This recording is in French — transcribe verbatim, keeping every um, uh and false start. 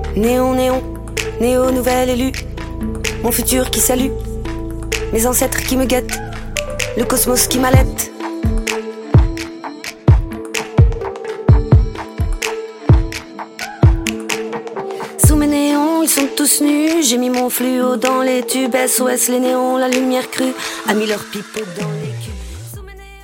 Néon, néon, néo, nouvel élu. Mon futur qui salue, mes ancêtres qui me guettent, le cosmos qui m'allait. Sous mes néons, ils sont tous nus. J'ai mis mon fluo dans les tubes. S O S les néons, la lumière crue a mis leur pipeau dans les...